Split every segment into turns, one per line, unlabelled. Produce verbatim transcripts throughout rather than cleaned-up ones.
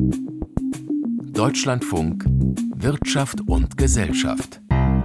Deutschlandfunk Wirtschaft und Gesellschaft.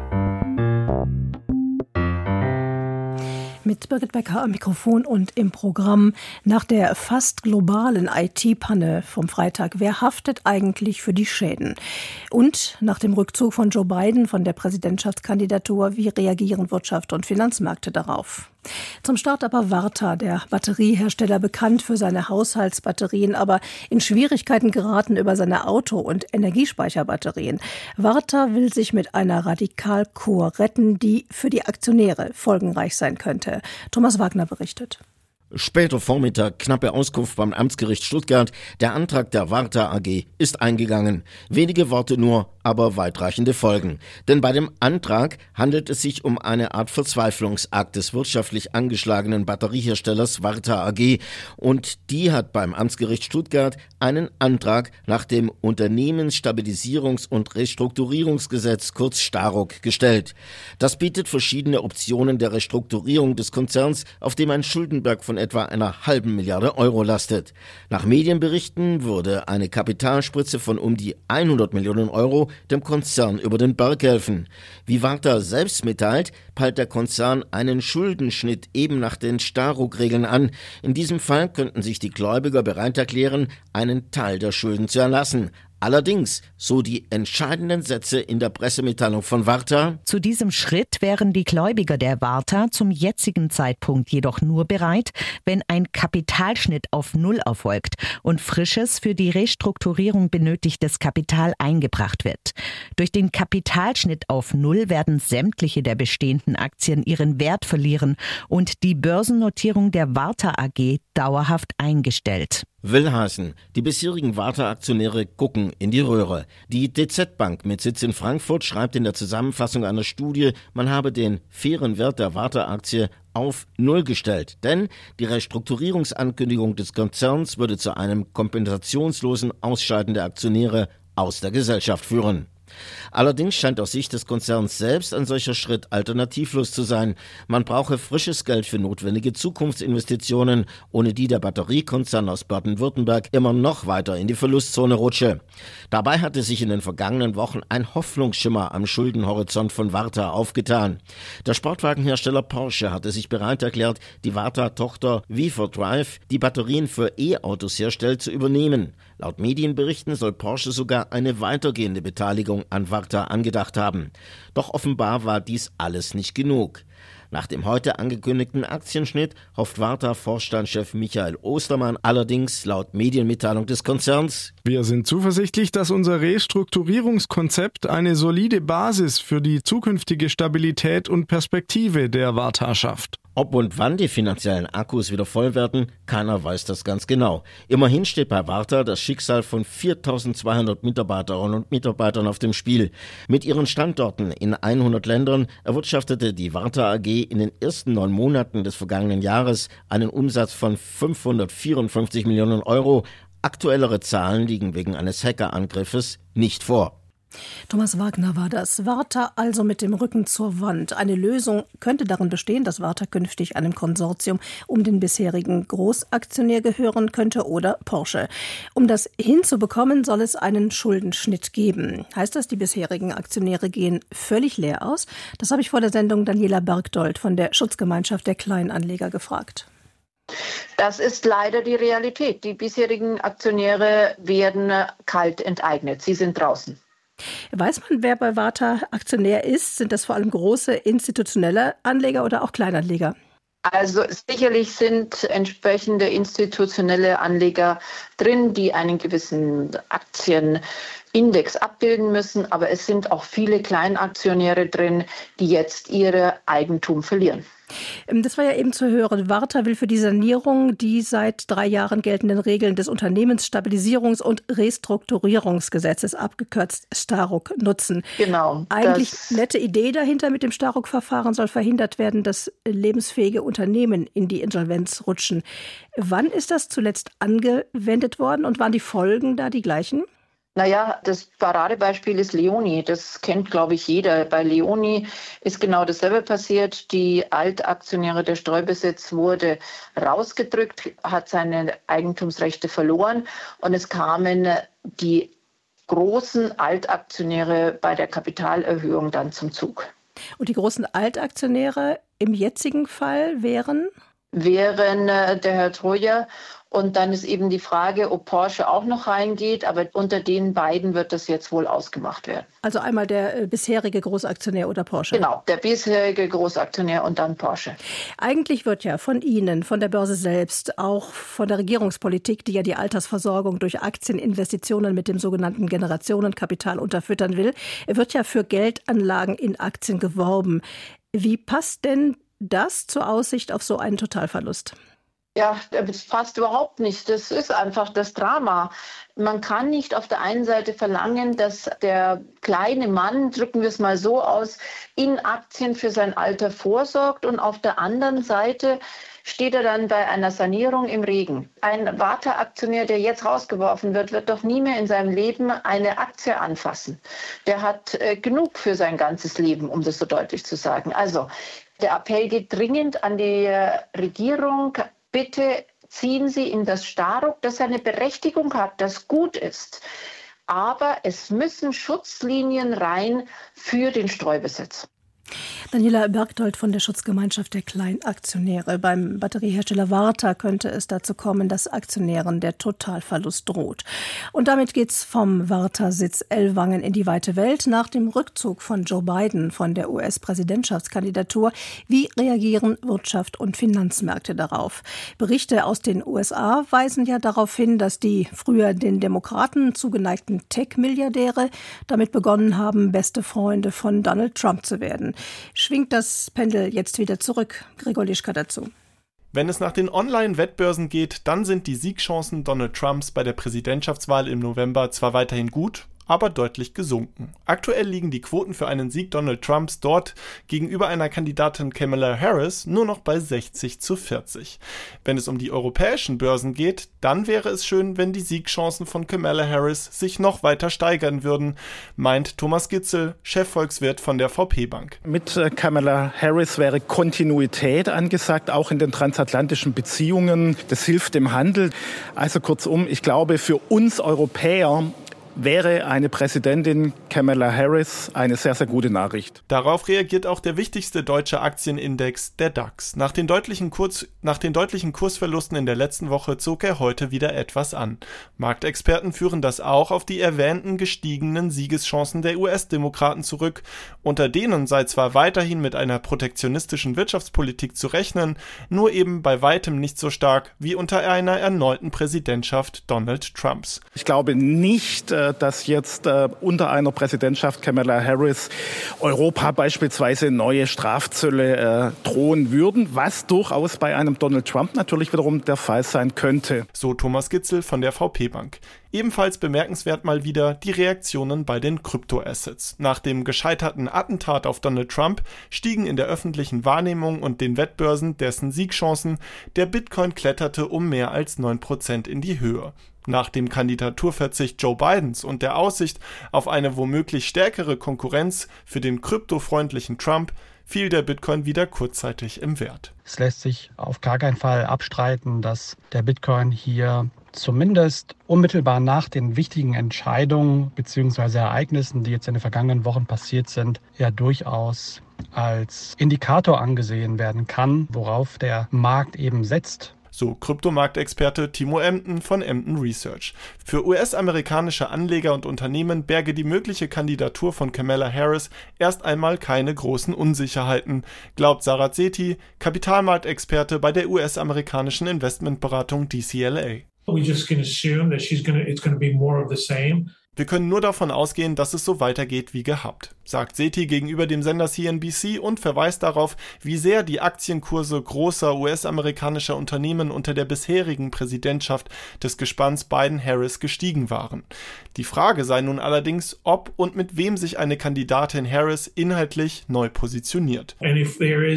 Mit Birgit Becker am Mikrofon und im Programm. Nach der fast globalen I T-Panne vom Freitag, wer haftet eigentlich für die Schäden? Und nach dem Rückzug von Joe Biden von der Präsidentschaftskandidatur, wie reagieren Wirtschaft und Finanzmärkte darauf? Zum Start aber Varta, der Batteriehersteller, bekannt für seine Haushaltsbatterien, aber in Schwierigkeiten geraten über seine Auto- und Energiespeicherbatterien. Varta will sich mit einer Radikalkur retten, die für die Aktionäre folgenreich sein könnte. Thomas Wagner berichtet.
Später Vormittag, knappe Auskunft beim Amtsgericht Stuttgart. Der Antrag der Varta A G ist eingegangen. Wenige Worte nur, aber weitreichende Folgen. Denn bei dem Antrag handelt es sich um eine Art Verzweiflungsakt des wirtschaftlich angeschlagenen Batterieherstellers Varta A G. Und die hat beim Amtsgericht Stuttgart einen Antrag nach dem Unternehmensstabilisierungs- und Restrukturierungsgesetz, kurz STAROG, gestellt. Das bietet verschiedene Optionen der Restrukturierung des Konzerns, auf dem ein Schuldenberg von etwa einer halben Milliarde Euro lastet. Nach Medienberichten würde eine Kapitalspritze von um die hundert Millionen Euro dem Konzern über den Berg helfen. Wie Varta selbst mitteilt, peilt der Konzern einen Schuldenschnitt eben nach den STAROG-Regeln an. In diesem Fall könnten sich die Gläubiger bereit erklären, einen Teil der Schulden zu erlassen. Allerdings, so die entscheidenden Sätze in der Pressemitteilung von Varta:
Zu diesem Schritt wären die Gläubiger der Varta zum jetzigen Zeitpunkt jedoch nur bereit, wenn ein Kapitalschnitt auf Null erfolgt und frisches, für die Restrukturierung benötigtes Kapital eingebracht wird. Durch den Kapitalschnitt auf Null werden sämtliche der bestehenden Aktien ihren Wert verlieren und die Börsennotierung der Varta A G dauerhaft eingestellt.
Will heißen, die bisherigen Varta-Aktionäre gucken in die Röhre. Die D Z Bank mit Sitz in Frankfurt schreibt in der Zusammenfassung einer Studie, man habe den fairen Wert der Varta-Aktie auf Null gestellt. Denn die Restrukturierungsankündigung des Konzerns würde zu einem kompensationslosen Ausscheiden der Aktionäre aus der Gesellschaft führen. Allerdings scheint aus Sicht des Konzerns selbst ein solcher Schritt alternativlos zu sein. Man brauche frisches Geld für notwendige Zukunftsinvestitionen, ohne die der Batteriekonzern aus Baden-Württemberg immer noch weiter in die Verlustzone rutsche. Dabei hatte sich in den vergangenen Wochen ein Hoffnungsschimmer am Schuldenhorizont von Varta aufgetan. Der Sportwagenhersteller Porsche hatte sich bereit erklärt, die Varta-Tochter V vier Drive, die Batterien für E-Autos herstellt, zu übernehmen. Laut Medienberichten soll Porsche sogar eine weitergehende Beteiligung an Varta angedacht haben. Doch offenbar war dies alles nicht genug. Nach dem heute angekündigten Aktienschnitt hofft Varta-Vorstandschef Michael Ostermann allerdings laut Medienmitteilung des Konzerns:
Wir sind zuversichtlich, dass unser Restrukturierungskonzept eine solide Basis für die zukünftige Stabilität und Perspektive der Varta schafft.
Ob und wann die finanziellen Akkus wieder voll werden, keiner weiß das ganz genau. Immerhin steht bei Varta das Schicksal von viertausendzweihundert Mitarbeiterinnen und Mitarbeitern auf dem Spiel. Mit ihren Standorten in hundert Ländern erwirtschaftete die Varta A G in den ersten neun Monaten des vergangenen Jahres einen Umsatz von fünfhundertvierundfünfzig Millionen Euro. Aktuellere Zahlen liegen wegen eines Hackerangriffes nicht vor.
Thomas Wagner war das. Varta also mit dem Rücken zur Wand. Eine Lösung könnte darin bestehen, dass Varta künftig einem Konsortium um den bisherigen Großaktionär gehören könnte oder Porsche. Um das hinzubekommen, soll es einen Schuldenschnitt geben. Heißt das, die bisherigen Aktionäre gehen völlig leer aus? Das habe ich vor der Sendung Daniela Bergdold von der Schutzgemeinschaft der Kleinanleger gefragt.
Das ist leider die Realität. Die bisherigen Aktionäre werden kalt enteignet. Sie sind draußen.
Weiß man, wer bei Varta Aktionär ist? Sind das vor allem große institutionelle Anleger oder auch Kleinanleger?
Also sicherlich sind entsprechende institutionelle Anleger drin, die einen gewissen Aktienindex abbilden müssen. Aber es sind auch viele Kleinaktionäre drin, die jetzt ihr Eigentum verlieren.
Das war ja eben zu hören. Varta will für die Sanierung die seit drei Jahren geltenden Regeln des Unternehmensstabilisierungs- und Restrukturierungsgesetzes, abgekürzt STAROG, nutzen.
Genau.
Eigentlich nette Idee dahinter mit dem STAROG-Verfahren, soll verhindert werden, dass lebensfähige Unternehmen in die Insolvenz rutschen. Wann ist das zuletzt angewendet worden und waren die Folgen da die gleichen?
Naja, das Paradebeispiel ist Leoni. Das kennt, glaube ich, jeder. Bei Leoni ist genau dasselbe passiert. Die Altaktionäre, der Streubesitz wurde rausgedrückt, hat seine Eigentumsrechte verloren und es kamen die großen Altaktionäre bei der Kapitalerhöhung dann zum Zug.
Und die großen Altaktionäre im jetzigen Fall wären?
Wären äh, der Herr Troja. Und dann ist eben die Frage, ob Porsche auch noch reingeht. Aber unter den beiden wird das jetzt wohl ausgemacht werden.
Also einmal der äh, bisherige Großaktionär oder Porsche?
Genau, der bisherige Großaktionär und dann Porsche.
Eigentlich wird ja von Ihnen, von der Börse selbst, auch von der Regierungspolitik, die ja die Altersversorgung durch Aktieninvestitionen mit dem sogenannten Generationenkapital unterfüttern will, wird ja für Geldanlagen in Aktien geworben. Wie passt denn das zur Aussicht auf so einen Totalverlust?
Ja, das passt überhaupt nicht. Das ist einfach das Drama. Man kann nicht auf der einen Seite verlangen, dass der kleine Mann, drücken wir es mal so aus, in Aktien für sein Alter vorsorgt und auf der anderen Seite steht er dann bei einer Sanierung im Regen. Ein Warta-Aktionär, der jetzt rausgeworfen wird, wird doch nie mehr in seinem Leben eine Aktie anfassen. Der hat äh, genug für sein ganzes Leben, um das so deutlich zu sagen. Also der Appell geht dringend an die äh, Regierung. Bitte ziehen Sie in das Starruck, das eine Berechtigung hat, das gut ist. Aber es müssen Schutzlinien rein für den Streubesitz.
Daniela Bergdold von der Schutzgemeinschaft der Kleinaktionäre. Beim Batteriehersteller Varta könnte es dazu kommen, dass Aktionären der Totalverlust droht. Und damit geht's vom Varta-Sitz Ellwangen in die weite Welt. Nach dem Rückzug von Joe Biden von der U S-Präsidentschaftskandidatur, wie reagieren Wirtschaft und Finanzmärkte darauf? Berichte aus den U S A weisen ja darauf hin, dass die früher den Demokraten zugeneigten Tech-Milliardäre damit begonnen haben, beste Freunde von Donald Trump zu werden. Schwingt das Pendel jetzt wieder zurück? Gregor Lischka dazu.
Wenn es nach den Online-Wettbörsen geht, dann sind die Siegchancen Donald Trumps bei der Präsidentschaftswahl im November zwar weiterhin gut, aber deutlich gesunken. Aktuell liegen die Quoten für einen Sieg Donald Trumps dort gegenüber einer Kandidatin Kamala Harris nur noch bei sechzig zu vierzig. Wenn es um die europäischen Börsen geht, dann wäre es schön, wenn die Siegchancen von Kamala Harris sich noch weiter steigern würden, meint Thomas Gitzel, Chefvolkswirt von der V P Bank.
Mit Kamala Harris wäre Kontinuität angesagt, auch in den transatlantischen Beziehungen. Das hilft dem Handel. Also kurzum, ich glaube, für uns Europäer wäre eine Präsidentin Kamala Harris eine sehr, sehr gute Nachricht.
Darauf reagiert auch der wichtigste deutsche Aktienindex, der DAX. Nach den deutlichen Kurs, nach den deutlichen Kursverlusten in der letzten Woche zog er heute wieder etwas an. Marktexperten führen das auch auf die erwähnten gestiegenen Siegeschancen der U S-Demokraten zurück. Unter denen sei zwar weiterhin mit einer protektionistischen Wirtschaftspolitik zu rechnen, nur eben bei weitem nicht so stark wie unter einer erneuten Präsidentschaft Donald Trumps.
Ich glaube nicht, dass jetzt äh, unter einer Präsidentschaft Kamala Harris Europa beispielsweise neue Strafzölle äh, drohen würden, was durchaus bei einem Donald Trump natürlich wiederum der Fall sein könnte.
So Thomas Gitzel von der V P Bank. Ebenfalls bemerkenswert mal wieder die Reaktionen bei den Kryptoassets. Nach dem gescheiterten Attentat auf Donald Trump stiegen in der öffentlichen Wahrnehmung und den Wettbörsen dessen Siegchancen. Der Bitcoin kletterte um mehr als neun Prozent in die Höhe. Nach dem Kandidaturverzicht Joe Bidens und der Aussicht auf eine womöglich stärkere Konkurrenz für den kryptofreundlichen Trump fiel der Bitcoin wieder kurzzeitig im Wert.
Es lässt sich auf gar keinen Fall abstreiten, dass der Bitcoin hier zumindest unmittelbar nach den wichtigen Entscheidungen bzw. Ereignissen, die jetzt in den vergangenen Wochen passiert sind, ja durchaus als Indikator angesehen werden kann, worauf der Markt eben setzt.
So Kryptomarktexperte Timo Emden von Emden Research. Für U S-amerikanische Anleger und Unternehmen berge die mögliche Kandidatur von Kamala Harris erst einmal keine großen Unsicherheiten, glaubt Sarat Sethi, Kapitalmarktexperte bei der U S-amerikanischen Investmentberatung D C L A.
We just can assume that she's gonna, it's going to be more of the same.
Wir können nur davon ausgehen, dass es so weitergeht wie gehabt. sagt Sethi gegenüber dem Sender C N B C und verweist darauf, wie sehr die Aktienkurse großer U S-amerikanischer Unternehmen unter der bisherigen Präsidentschaft des Gespanns Biden-Harris gestiegen waren. Die Frage sei nun allerdings, ob und mit wem sich eine Kandidatin Harris inhaltlich neu positioniert. Wenn es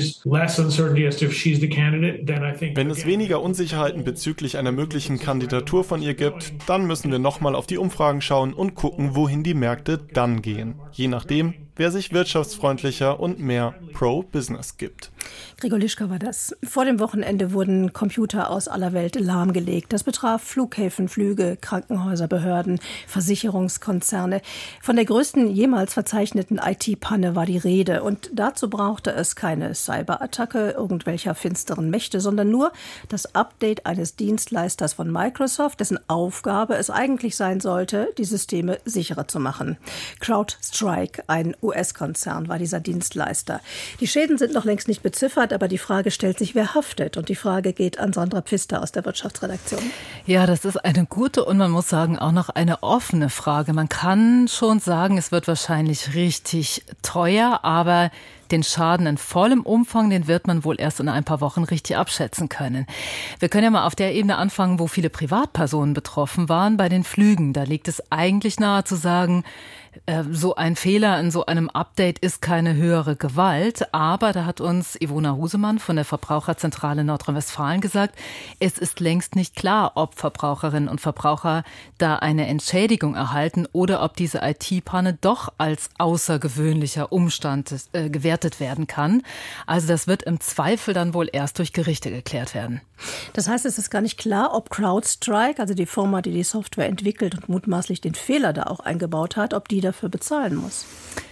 weniger Unsicherheiten bezüglich einer möglichen Kandidatur von ihr gibt, dann müssen wir nochmal auf die Umfragen schauen und gucken, wohin die Märkte dann gehen. Je nachdem, wer sich wirtschaftsfreundlicher und mehr Pro-Business gibt.
Gregor Lischka war das. Vor dem Wochenende wurden Computer aus aller Welt lahmgelegt. Das betraf Flughäfen, Flüge, Krankenhäuser, Behörden, Versicherungskonzerne. Von der größten jemals verzeichneten I T-Panne war die Rede. Und dazu brauchte es keine Cyberattacke irgendwelcher finsteren Mächte, sondern nur das Update eines Dienstleisters von Microsoft, dessen Aufgabe es eigentlich sein sollte, die Systeme sicherer zu machen. CrowdStrike, ein U S-Konzern, war dieser Dienstleister. Die Schäden sind noch längst nicht beziffert, aber die Frage stellt sich, wer haftet? Und die Frage geht an Sandra Pfister aus der Wirtschaftsredaktion.
Ja, das ist eine gute und man muss sagen auch noch eine offene Frage. Man kann schon sagen, es wird wahrscheinlich richtig teuer, aber den Schaden in vollem Umfang, den wird man wohl erst in ein paar Wochen richtig abschätzen können. Wir können ja mal auf der Ebene anfangen, wo viele Privatpersonen betroffen waren, bei den Flügen. Da liegt es eigentlich nahe zu sagen, so ein Fehler in so einem Update ist keine höhere Gewalt, aber da hat uns Ivona Husemann von der Verbraucherzentrale Nordrhein-Westfalen gesagt, es ist längst nicht klar, ob Verbraucherinnen und Verbraucher da eine Entschädigung erhalten oder ob diese I T-Panne doch als außergewöhnlicher Umstand äh, gewertet werden kann. Also das wird im Zweifel dann wohl erst durch Gerichte geklärt werden.
Das heißt, es ist gar nicht klar, ob CrowdStrike, also die Firma, die die Software entwickelt und mutmaßlich den Fehler da auch eingebaut hat, ob die dafür bezahlen muss.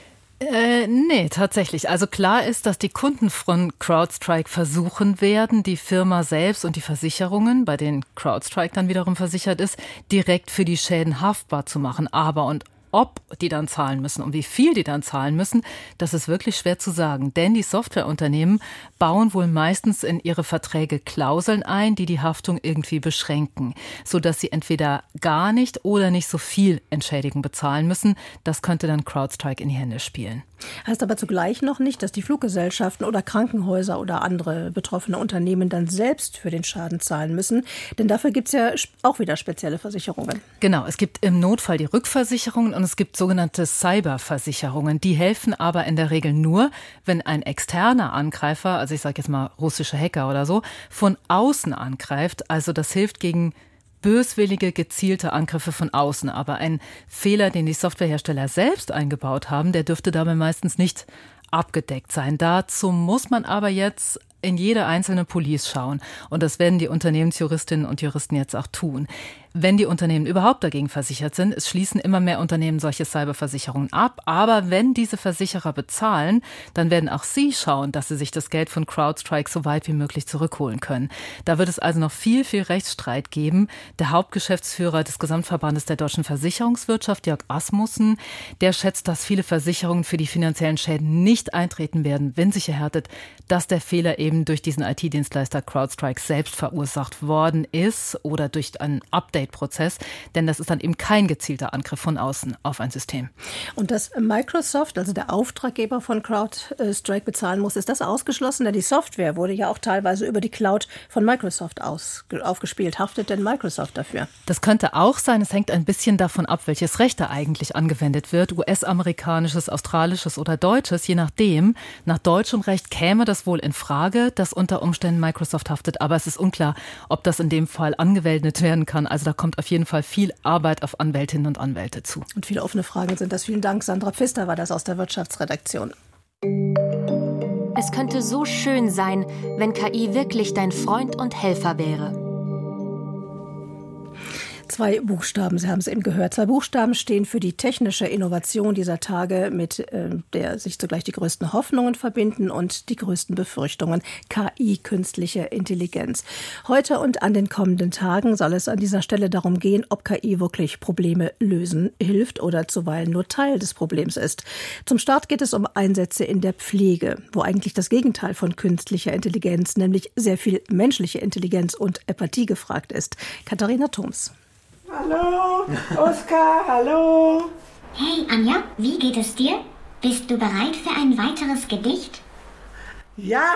Äh, nee, tatsächlich. Also klar ist, dass die Kunden von CrowdStrike versuchen werden, die Firma selbst und die Versicherungen, bei denen CrowdStrike dann wiederum versichert ist, direkt für die Schäden haftbar zu machen. Aber und ob die dann zahlen müssen und wie viel die dann zahlen müssen, das ist wirklich schwer zu sagen. Denn die Softwareunternehmen bauen wohl meistens in ihre Verträge Klauseln ein, die die Haftung irgendwie beschränken, sodass sie entweder gar nicht oder nicht so viel Entschädigung bezahlen müssen. Das könnte dann CrowdStrike in die Hände spielen.
Heißt aber zugleich noch nicht, dass die Fluggesellschaften oder Krankenhäuser oder andere betroffene Unternehmen dann selbst für den Schaden zahlen müssen. Denn dafür gibt es ja auch wieder spezielle Versicherungen.
Genau, es gibt im Notfall die Rückversicherungen und es gibt sogenannte Cyberversicherungen. Die helfen aber in der Regel nur, wenn ein externer Angreifer, also ich sage jetzt mal russische Hacker oder so, von außen angreift. Also das hilft gegen böswillige, gezielte Angriffe von außen. Aber ein Fehler, den die Softwarehersteller selbst eingebaut haben, der dürfte dabei meistens nicht abgedeckt sein. Dazu muss man aber jetzt in jede einzelne Police schauen. Und das werden die Unternehmensjuristinnen und Juristen jetzt auch tun. Wenn die Unternehmen überhaupt dagegen versichert sind, es schließen immer mehr Unternehmen solche Cyberversicherungen ab. Aber wenn diese Versicherer bezahlen, dann werden auch sie schauen, dass sie sich das Geld von CrowdStrike so weit wie möglich zurückholen können. Da wird es also noch viel, viel Rechtsstreit geben. Der Hauptgeschäftsführer des Gesamtverbandes der deutschen Versicherungswirtschaft, Jörg Asmussen, der schätzt, dass viele Versicherungen für die finanziellen Schäden nicht eintreten werden, wenn sich erhärtet, dass der Fehler eben durch diesen I T-Dienstleister CrowdStrike selbst verursacht worden ist oder durch ein Update-Prozess, denn das ist dann eben kein gezielter Angriff von außen auf ein System.
Und dass Microsoft, also der Auftraggeber von CrowdStrike, bezahlen muss, ist das ausgeschlossen? Denn die Software wurde ja auch teilweise über die Cloud von Microsoft aus, aufgespielt. Haftet denn Microsoft dafür?
Das könnte auch sein. Es hängt ein bisschen davon ab, welches Recht da eigentlich angewendet wird. U S-amerikanisches, australisches oder deutsches, je nachdem. Nach deutschem Recht käme das wohl in Frage, dass unter Umständen Microsoft haftet. Aber es ist unklar, ob das in dem Fall angewendet werden kann. Also da kommt auf jeden Fall viel Arbeit auf Anwältinnen und Anwälte zu.
Und viele offene Fragen sind das. Vielen Dank. Sandra Pfister war das aus der Wirtschaftsredaktion.
Es könnte so schön sein, wenn K I wirklich dein Freund und Helfer wäre.
Zwei Buchstaben, Sie haben es eben gehört. Zwei Buchstaben stehen für die technische Innovation dieser Tage, mit äh, der sich zugleich die größten Hoffnungen verbinden und die größten Befürchtungen. K I, künstliche Intelligenz. Heute und an den kommenden Tagen soll es an dieser Stelle darum gehen, ob K I wirklich Probleme lösen hilft oder zuweilen nur Teil des Problems ist. Zum Start geht es um Einsätze in der Pflege, wo eigentlich das Gegenteil von künstlicher Intelligenz, nämlich sehr viel menschliche Intelligenz und Empathie gefragt ist. Katharina Thoms.
Hallo, Oskar, hallo.
Hey, Anja, wie geht es dir?
Bist du bereit für ein weiteres Gedicht?
Ja.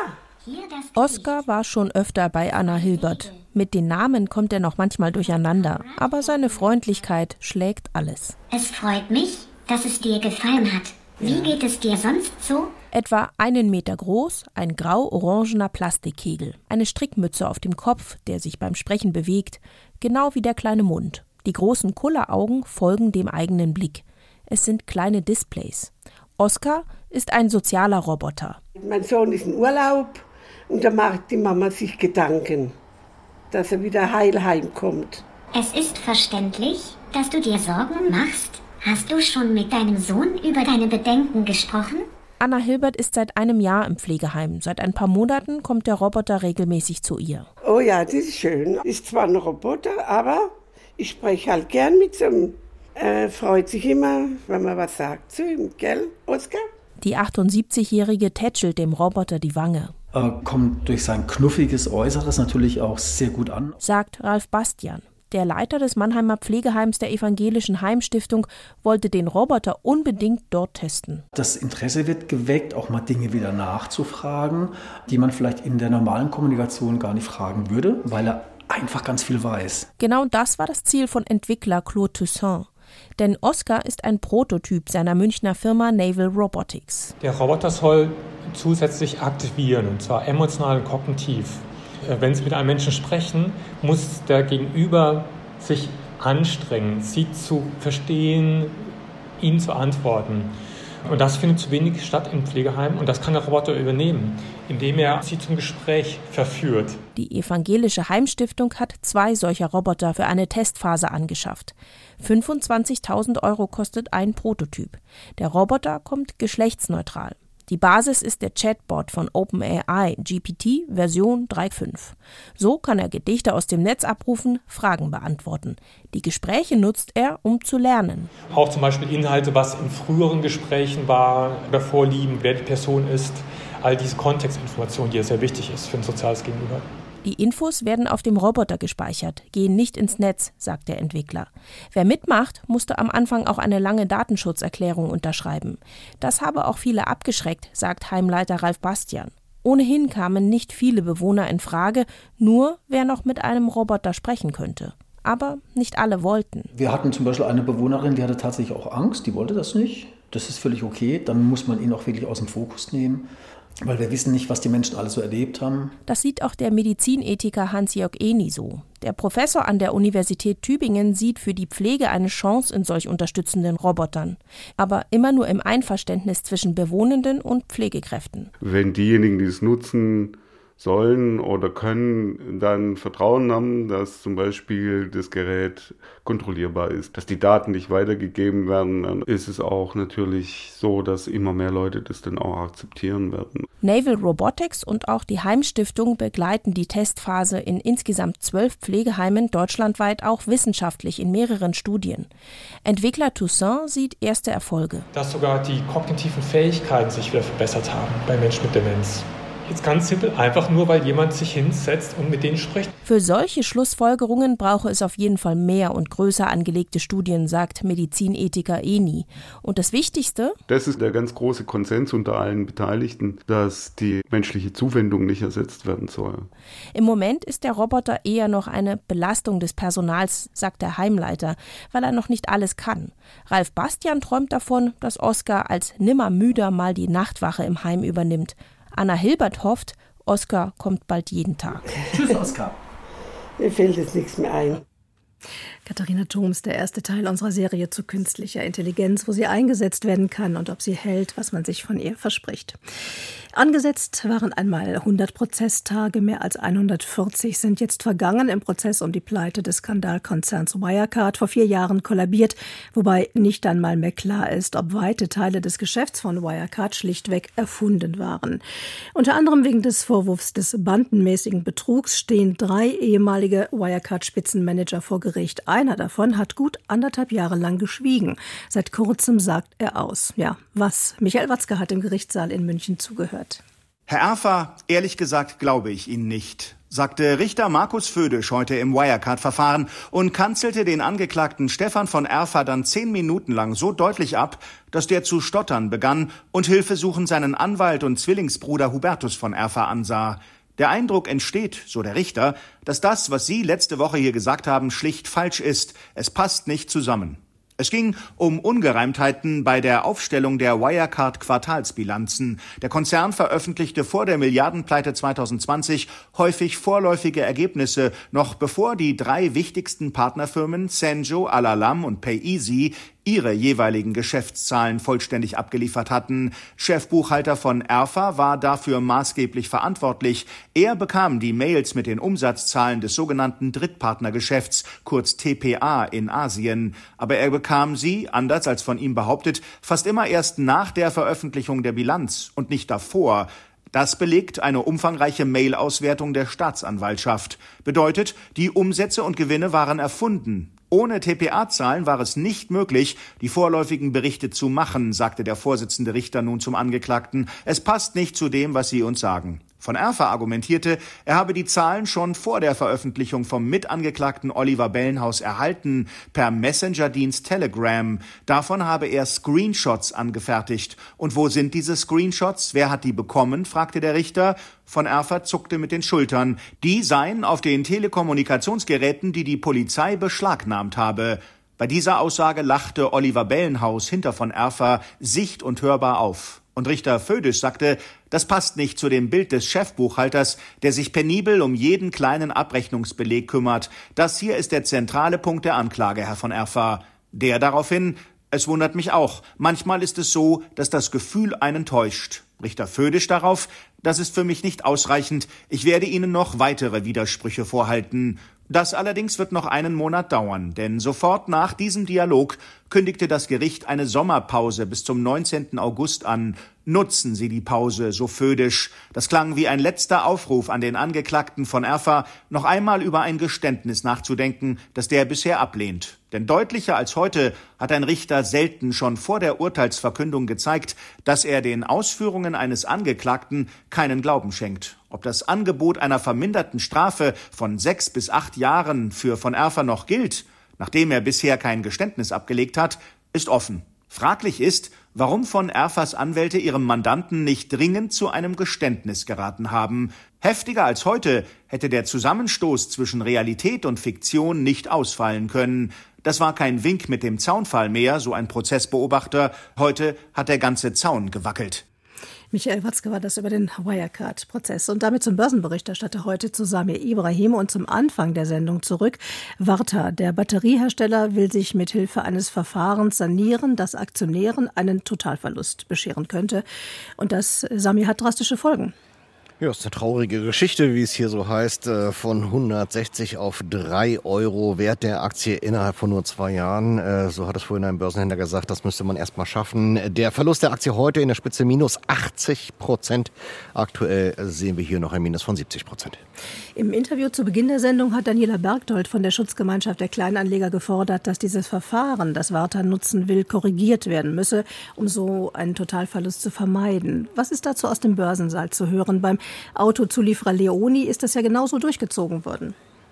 Oskar war schon öfter bei Anna Hilbert. Mit den Namen kommt er noch manchmal durcheinander, aber seine Freundlichkeit schlägt alles.
Es freut mich, dass es dir gefallen hat. Wie geht es dir sonst so?
Etwa einen Meter groß, ein grau-orangener Plastikkegel, eine Strickmütze auf dem Kopf, der sich beim Sprechen bewegt, genau wie der kleine Mund. Die großen Kulleraugen folgen dem eigenen Blick. Es sind kleine Displays. Oskar ist ein sozialer Roboter.
Mein Sohn ist in Urlaub und da macht die Mama sich Gedanken, dass er wieder heil heimkommt.
Es ist verständlich, dass du dir Sorgen machst. Hast du schon mit deinem Sohn über deine Bedenken gesprochen?
Anna Hilbert ist seit einem Jahr im Pflegeheim. Seit ein paar Monaten kommt der Roboter regelmäßig zu ihr.
Oh ja, das ist schön. Ist zwar ein Roboter, aber ich spreche halt gern mit ihm. Er freut sich immer, wenn man was sagt zu ihm, gell, Oskar?
Die achtundsiebzigjährige tätschelt dem Roboter die Wange.
Er kommt durch sein knuffiges Äußeres natürlich auch sehr gut an,
sagt Ralf Bastian. Der Leiter des Mannheimer Pflegeheims der Evangelischen Heimstiftung wollte den Roboter unbedingt dort testen.
Das Interesse wird geweckt, auch mal Dinge wieder nachzufragen, die man vielleicht in der normalen Kommunikation gar nicht fragen würde, weil er einfach ganz viel weiß.
Genau das war das Ziel von Entwickler Claude Toussaint. Denn Oskar ist ein Prototyp seiner Münchner Firma Naval Robotics.
Der Roboter soll zusätzlich aktivieren, und zwar emotional und kognitiv. Wenn Sie mit einem Menschen sprechen, muss der Gegenüber sich anstrengen, Sie zu verstehen, Ihnen zu antworten. Und das findet zu wenig statt im Pflegeheim und das kann der Roboter übernehmen, indem er Sie zum Gespräch verführt.
Die Evangelische Heimstiftung hat zwei solcher Roboter für eine Testphase angeschafft. fünfundzwanzigtausend Euro kostet ein Prototyp. Der Roboter kommt geschlechtsneutral. Die Basis ist der Chatbot von OpenAI, G P T, Version drei Punkt fünf. So kann er Gedichte aus dem Netz abrufen, Fragen beantworten. Die Gespräche nutzt er, um zu lernen.
Auch zum Beispiel Inhalte, was in früheren Gesprächen war, über Vorlieben, wer die Person ist. All diese Kontextinformationen, die ja sehr wichtig ist für ein soziales Gegenüber.
Die Infos werden auf dem Roboter gespeichert, gehen nicht ins Netz, sagt der Entwickler. Wer mitmacht, musste am Anfang auch eine lange Datenschutzerklärung unterschreiben. Das habe auch viele abgeschreckt, sagt Heimleiter Ralf Bastian. Ohnehin kamen nicht viele Bewohner in Frage, nur wer noch mit einem Roboter sprechen könnte. Aber nicht alle wollten.
Wir hatten zum Beispiel eine Bewohnerin, die hatte tatsächlich auch Angst, die wollte das nicht. Das ist völlig okay, dann muss man ihn auch wirklich aus dem Fokus nehmen. Weil wir wissen nicht, was die Menschen alle so erlebt haben.
Das sieht auch der Medizinethiker Hans-Jörg Eni so. Der Professor an der Universität Tübingen sieht für die Pflege eine Chance in solch unterstützenden Robotern. Aber immer nur im Einverständnis zwischen Bewohnenden und Pflegekräften.
Wenn diejenigen, die es nutzen sollen oder können, dann Vertrauen haben, dass zum Beispiel das Gerät kontrollierbar ist, dass die Daten nicht weitergegeben werden, dann ist es auch natürlich so, dass immer mehr Leute das dann auch akzeptieren werden.
Naval Robotics und auch die Heimstiftung begleiten die Testphase in insgesamt zwölf Pflegeheimen deutschlandweit auch wissenschaftlich in mehreren Studien. Entwickler Toussaint sieht erste Erfolge.
Dass sogar die kognitiven Fähigkeiten sich wieder verbessert haben bei Menschen mit Demenz. Jetzt ganz simpel, einfach nur, weil jemand sich hinsetzt und mit denen spricht.
Für solche Schlussfolgerungen brauche es auf jeden Fall mehr und größer angelegte Studien, sagt Medizinethiker Eni. Und das Wichtigste?
Das ist der ganz große Konsens unter allen Beteiligten, dass die menschliche Zuwendung nicht ersetzt werden soll.
Im Moment ist der Roboter eher noch eine Belastung des Personals, sagt der Heimleiter, weil er noch nicht alles kann. Ralf Bastian träumt davon, dass Oskar als nimmermüder mal die Nachtwache im Heim übernimmt. Anna Hilbert hofft, Oskar kommt bald jeden Tag.
Tschüss, Oskar.
Mir fällt jetzt nichts mehr ein.
Katharina Thoms, der erste Teil unserer Serie zu künstlicher Intelligenz, wo sie eingesetzt werden kann und ob sie hält, was man sich von ihr verspricht. Angesetzt waren einmal hundert Prozesstage, mehr als hundertvierzig sind jetzt vergangen im Prozess um die Pleite des Skandalkonzerns Wirecard, vor vier Jahren kollabiert, wobei nicht einmal mehr klar ist, ob weite Teile des Geschäfts von Wirecard schlichtweg erfunden waren. Unter anderem wegen des Vorwurfs des bandenmäßigen Betrugs stehen drei ehemalige Wirecard-Spitzenmanager vor Gericht. Einer davon hat gut anderthalb Jahre lang geschwiegen. Seit kurzem sagt er aus. Ja, was? Michael Watzke hat im Gerichtssaal in München zugehört.
Herr Erfer, ehrlich gesagt glaube ich Ihnen nicht. sagte Richter Markus Födisch heute im Wirecard-Verfahren und kanzelte den Angeklagten Stefan von Erfa dann zehn Minuten lang so deutlich ab, dass der zu stottern begann und hilfesuchend seinen Anwalt und Zwillingsbruder Hubertus von Erfa ansah. Der Eindruck entsteht, so der Richter, dass das, was Sie letzte Woche hier gesagt haben, schlicht falsch ist. Es passt nicht zusammen. Es ging um Ungereimtheiten bei der Aufstellung der Wirecard-Quartalsbilanzen. Der Konzern veröffentlichte vor der Milliardenpleite zwanzig zwanzig häufig vorläufige Ergebnisse, noch bevor die drei wichtigsten Partnerfirmen Senjo, Alalam und PayEasy ihre jeweiligen Geschäftszahlen vollständig abgeliefert hatten. Chefbuchhalter von Erfa war dafür maßgeblich verantwortlich. Er bekam die Mails mit den Umsatzzahlen des sogenannten Drittpartnergeschäfts, kurz T P A, in Asien. Aber er bekam sie, anders als von ihm behauptet, fast immer erst nach der Veröffentlichung der Bilanz und nicht davor. Das belegt eine umfangreiche Mail-Auswertung der Staatsanwaltschaft. Bedeutet, die Umsätze und Gewinne waren erfunden. Ohne T P A-Zahlen war es nicht möglich, die vorläufigen Berichte zu machen, sagte der Vorsitzende Richter nun zum Angeklagten. Es passt nicht zu dem, was Sie uns sagen. Von Erfa argumentierte, er habe die Zahlen schon vor der Veröffentlichung vom Mitangeklagten Oliver Bellenhaus erhalten, per Messenger-Dienst Telegram. Davon habe er Screenshots angefertigt. Und wo sind diese Screenshots? Wer hat die bekommen? Fragte der Richter. Von Erfa zuckte mit den Schultern. Die seien auf den Telekommunikationsgeräten, die die Polizei beschlagnahmt habe. Bei dieser Aussage lachte Oliver Bellenhaus hinter von Erfa sicht- und hörbar auf. Und Richter Födisch sagte, das passt nicht zu dem Bild des Chefbuchhalters, der sich penibel um jeden kleinen Abrechnungsbeleg kümmert. Das hier ist der zentrale Punkt der Anklage, Herr von Erfa. Der daraufhin, es wundert mich auch, manchmal ist es so, dass das Gefühl einen täuscht. Richter Födisch darauf, das ist für mich nicht ausreichend. Ich werde Ihnen noch weitere Widersprüche vorhalten. Das allerdings wird noch einen Monat dauern, denn sofort nach diesem Dialog kündigte das Gericht eine Sommerpause bis zum neunzehnten August an. Nutzen Sie die Pause, so Födisch. Das klang wie ein letzter Aufruf an den Angeklagten von Erfa, noch einmal über ein Geständnis nachzudenken, das der bisher ablehnt. Denn deutlicher als heute hat ein Richter selten schon vor der Urteilsverkündung gezeigt, dass er den Ausführungen eines Angeklagten keinen Glauben schenkt. Ob das Angebot einer verminderten Strafe von sechs bis acht Jahren für von Erfa noch gilt, nachdem er bisher kein Geständnis abgelegt hat, ist offen. Fraglich ist, warum von Erfas Anwälte ihrem Mandanten nicht dringend zu einem Geständnis geraten haben. Heftiger als heute hätte der Zusammenstoß zwischen Realität und Fiktion nicht ausfallen können. Das war kein Wink mit dem Zaunfall mehr, so ein Prozessbeobachter. Heute hat der ganze Zaun gewackelt.
Michael Watzke war das über den Wirecard-Prozess. Und damit zum Börsenberichterstatter heute zu Samir Ibrahim und zum Anfang der Sendung zurück. Varta, der Batteriehersteller, will sich mit Hilfe eines Verfahrens sanieren, das Aktionären einen Totalverlust bescheren könnte. Und das, Samir, hat drastische Folgen.
Ja, ist eine traurige Geschichte, wie es hier so heißt, von hundertsechzig auf drei Euro Wert der Aktie innerhalb von nur zwei Jahren. So hat es vorhin ein Börsenhändler gesagt, das müsste man erst mal schaffen. Der Verlust der Aktie heute in der Spitze minus achtzig Prozent. Aktuell sehen wir hier noch ein Minus von siebzig Prozent.
Im Interview zu Beginn der Sendung hat Daniela Bergdold von der Schutzgemeinschaft der Kleinanleger gefordert, dass dieses Verfahren, das Varta nutzen will, korrigiert werden müsse, um so einen Totalverlust zu vermeiden. Was ist dazu aus dem Börsensaal zu hören? Beim Autozulieferer Leoni ist das ja genauso durchgezogen worden.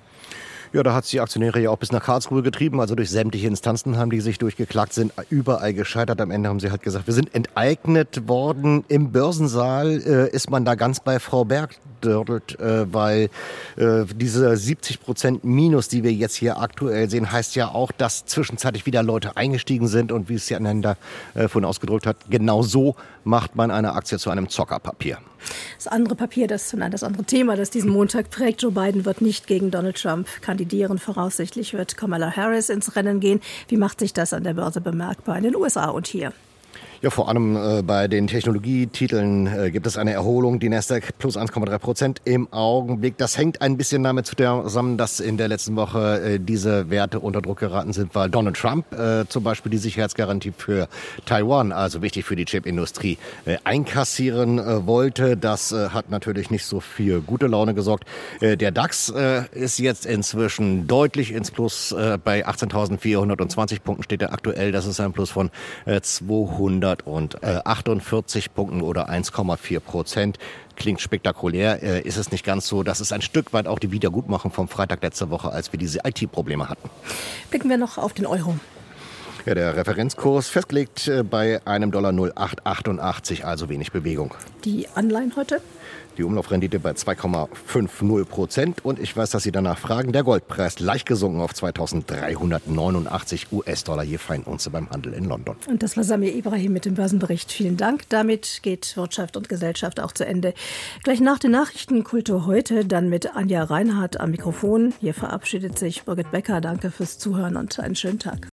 Ja, da hat es die Aktionäre ja auch bis nach Karlsruhe getrieben. Also durch sämtliche Instanzen haben die sich durchgeklagt, sind überall gescheitert. Am Ende haben sie halt gesagt, wir sind enteignet worden. Im Börsensaal äh, ist man da ganz bei Frau Bergdold, äh, weil äh, diese siebzig Prozent Minus, die wir jetzt hier aktuell sehen, heißt ja auch, dass zwischenzeitlich wieder Leute eingestiegen sind. Und wie es die Anhänger äh, vorhin ausgedrückt hat, genau so macht man eine Aktie zu einem Zockerpapier.
Das andere Papier, das, nein, das andere Thema, das diesen Montag prägt, Joe Biden wird nicht gegen Donald Trump kandidieren. Voraussichtlich wird Kamala Harris ins Rennen gehen. Wie macht sich das an der Börse bemerkbar in den U S A und hier?
Ja, vor allem äh, bei den Technologietiteln äh, gibt es eine Erholung. Die Nasdaq plus eins Komma drei Prozent im Augenblick. Das hängt ein bisschen damit zusammen, dass in der letzten Woche äh, diese Werte unter Druck geraten sind, weil Donald Trump äh, zum Beispiel die Sicherheitsgarantie für Taiwan, also wichtig für die Chipindustrie, äh, einkassieren äh, wollte. Das äh, hat natürlich nicht so für gute Laune gesorgt. Äh, der DAX äh, ist jetzt inzwischen deutlich ins Plus. Äh, bei achtzehntausendvierhundertzwanzig Punkten steht er aktuell. Das ist ein Plus von äh, zweihundert. zweihundertachtundvierzig Punkten oder eins Komma vier Prozent. Klingt spektakulär, äh, ist es nicht ganz so. Das ist ein Stück weit auch die Wiedergutmachung vom Freitag letzte Woche, als wir diese I T-Probleme hatten.
Blicken wir noch auf den Euro.
Ja, der Referenzkurs festgelegt äh, bei einem Dollar null Komma acht achtundachtzig, also wenig Bewegung.
Die Anleihen heute?
Die Umlaufrendite bei zwei Komma fünfzig Prozent. Und ich weiß, dass Sie danach fragen. Der Goldpreis leicht gesunken auf zweitausenddreihundertneunundachtzig US-Dollar je Feinunze beim Handel in London.
Und das war Samir Ibrahim mit dem Börsenbericht. Vielen Dank. Damit geht Wirtschaft und Gesellschaft auch zu Ende. Gleich nach den Nachrichten Kultur heute, dann mit Anja Reinhardt am Mikrofon. Hier verabschiedet sich Birgit Becker. Danke fürs Zuhören und einen schönen Tag.